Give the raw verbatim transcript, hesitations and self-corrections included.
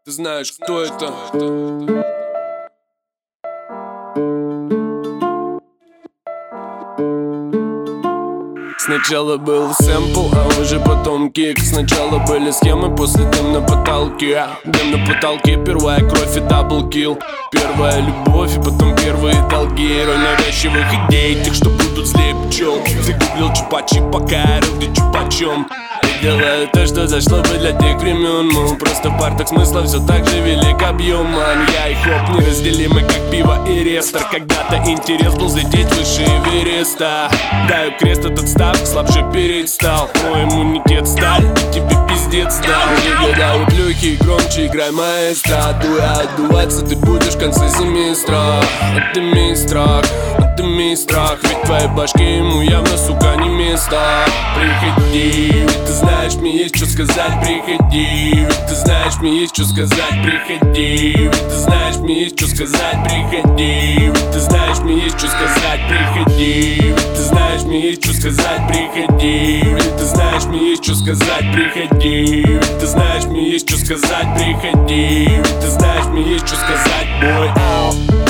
Ты знаешь, кто это? Сначала был сэмпл, а уже потом кик. Сначала были схемы, после дым на потолке. Дым на потолке, первая кровь и даблкил. Первая любовь и потом первые долги. Роль навязчивых идей, тех, что будут злее пчел. Загуглил чупачи, пока я рыл, где чупачом. И делаю то, что зашло бы для тех времен. Мол, просто в партах смысла все так же велик объем. Я и хоп неразделимы, как пиво и рестор. Когда-то интерес был взлететь выше Эвереста. Даю крест, этот став слабже перестал. Мой иммунитет сталь, и тебе пиздец дал. Не гадаю плюхи, громче играй маэстро. Дуя отдуваться ты будешь в конце семестра. Отыми страх, отыми страх. Ведь в твоей башке ему явно, сука, не место. Приходи, ведь ты знаешь, мне есть что сказать. Приходи, ведь ты знаешь, мне есть что сказать. Приходи, ведь ты знаешь, мне есть что сказать. Приходи, ведь ты знаешь, мне есть что сказать. Приходи, ведь ты знаешь, мне есть что сказать. Приходи, ведь ты знаешь, мне есть что сказать. Приходи, ведь ты знаешь, мне есть что сказать. Приходи, ведь ты знаешь, мне есть что сказать, бой.